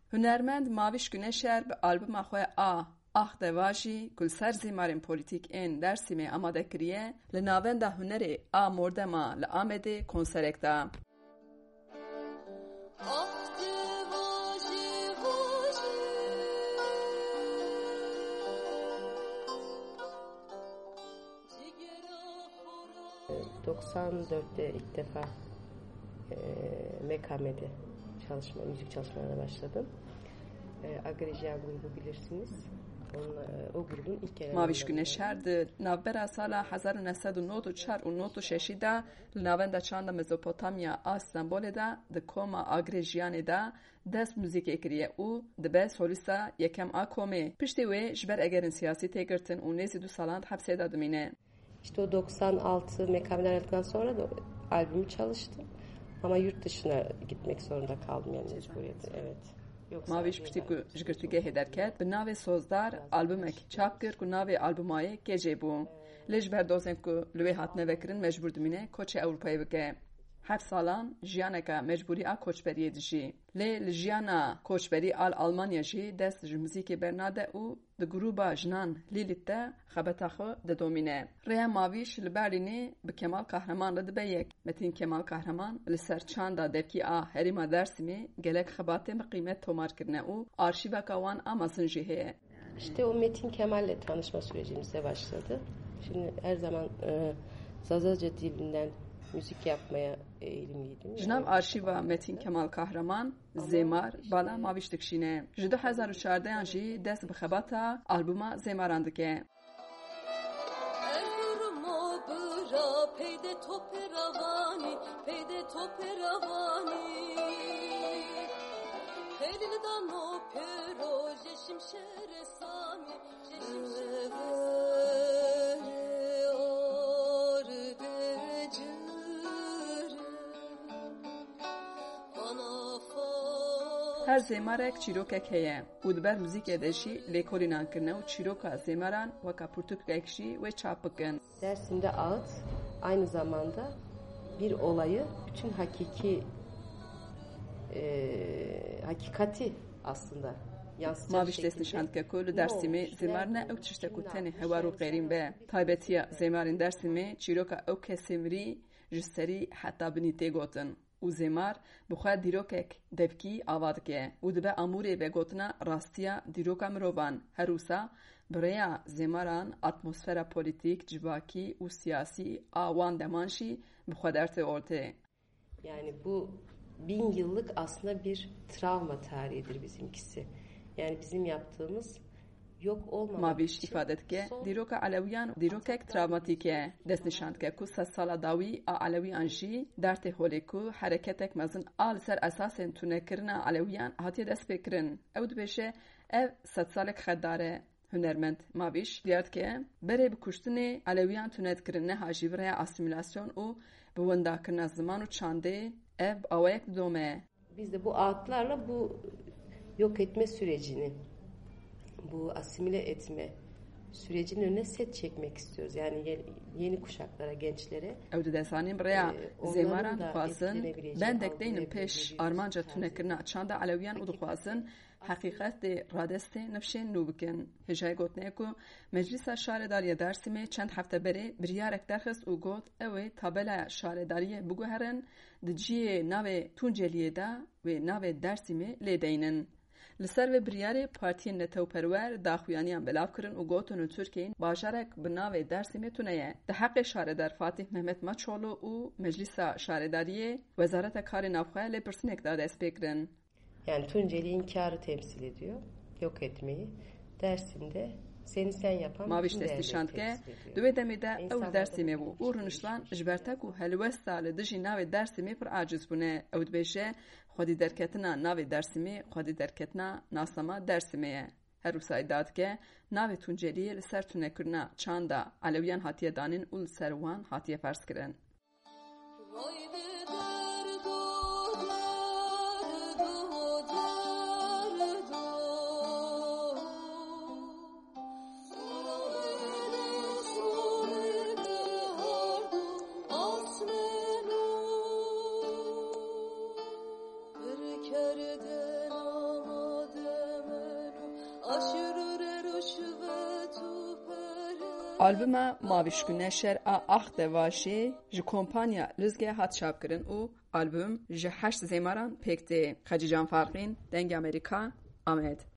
هنرمند ماویش گونشر به آلبوم خواه آخ دواجی گلسر زیمارین پولیتیک این درسیمه آماده کریه لناوند هنر مردما لآمده کنسرک دا. ...94'te ilk defa MKM'de müzik çalışmalarına başladım. Agrejian grubu bilirsiniz. O grubun ilk elemanları. ماویش گونشر د نوبر سال 1994 و 96 دا لناوند چاند مزوپوتامیا استانبول دا د کوما اگریجیان دا دست موزیک اکریه او د به سولیسا یکم اکومه پشتی و جبر اگرین سیاسی تگرتن و نزی 2 سالند hapse دادمینه. İşte o 96 MKM'den ayrıldıktan sonra da albümü çalıştım. Ama yurt dışına gitmek zorunda kaldım yani mecburiyetle. Evet. ماویش پشتی کو جگرتیگه هدرکت به ناو سوزدار آلبومک چاپ کرد کو ناو آلبومای گجه بو لیج بردوزن کو لوی هات نوکرین مجبور دمینه کوچ اروپایی بگه 7 سالان جیانکا مجبوری کوچ بریه دجی لی جیانا کوچ بری آلمانیا جی دست موزیک برناده او د گروبا جنان لیلیته خبتاخو د دومینه ریا ماویش لبرینی به کمال قهرمان رد بیک متین کمال قهرمان لسر چاندا دفکی هریما درسمی گلک خباته قیمت تومار کرنه او arşiva kavan amasın jihe. İşte o Metin Kemal'le tanışma sürecimizde başladı. Şimdi her zaman Zazaca dilinden müzik yapmaya eğilimliydim. Jnav arşiva Metin Kemal Kahraman Zemar bala maviş dikşine. Ji 2014 jî dest bi xebata albuma Zemaran dike. Peyde toperavani, peyde toperavani. Helildan o pero, şimşere sami, şimşere هر زمارک چیروکک هیه و دبر موزیک دشی لیکولینان کرنه و چیروکا زماران و kapurtuk ekşi ve çapıkın. Dersimde ağıt aynı zamanda bir olayı bütün hakikati aslında yansıtacak ماویش دست نشاند که کل درسیمه زمار نه او تشته کتنی هوارو غیرین به تایبتیا زمارین درسیمه چیروکا او کسیمری جسری حتی بنیته گوتن. و زمار بخواد دیروکک دفکی آواد که و دبه اموری به گوتنا راستیا دیروکا مروان هروسا برای زماران اتمسفر پولیتیک جواکی و سیاسی آوان دمانشی بخواد ارته orte. Yani bu 1000 yıllık aslında bir travma tarihidir bizimkisi. Yani bizim yaptığımız yok olmamak ماویش ifade که دیروک علویان دیروکک تراوماتیکه دست نشاند که کو سال داوی علویان جی درت هولیکو حرکتک مزن آل سر اساسن تونه کرنا علویان هاتی دست بکرن او دبشه ev 100 سالک خداره هنرمند ماویش دیارد که بره بکشتنی علویان تونت کرنه هاجی برای اسیمیلاسyon و بوندا کرنا زمان و çande ev avayek dome. Biz de bu ağıtlarla bu yok etme sürecini, bu asimile etme sürecinin önüne set çekmek istiyoruz. Yani yeni kuşaklara, gençlere. Evde desanim buraya zemaran duazın, ben dekteynim peş armanca tünekirna çanda aleviyan u duazın, hakikat de radeste nefşen nubikin. Hecay gotne ku meclisa şaredariye dersime çend hafta beri biryarek derxist u got evi tabela şaredariye buguherin diciye nave tunceliye da ve nave dersime ledeynin. لسر و بریاری پارتی نتوپرور داخویانیان بلاف کرن و گوتون ترکین باجارک بناوی درسی میتونه ده حق شاردار فاتح محمد مچولو و مجلس شارداریه وزارت کار نافخواه لپرسنک داده اسپیکرن. Yani Tunceli inkarı temsil ediyor, yok etmeyi. Dersim'de seni sen yapan ماویش دستی شاند که دوی دمیده او درسی می بو او رنشتان جبرتک و هلوستا لدجی ناوی درسی می پر عاجز بونه او دبیشه خودی درکتنا ناوی درسی می خودی درکتنا ناسما درسی میه. هر روسای داد که ناوی تونجلی لسر تونه کرنا چاندا علویان هاتیه دانین و لسر وان هاتیه فرس کرن. Kerden ama Albuma Mavişku Neşer a acht devaşi ji kompanya Lüzge hat çapkirin û album ji 8 zêmaran pêk tê. Xecî Canfarxîn, Deng Amerika, Amed.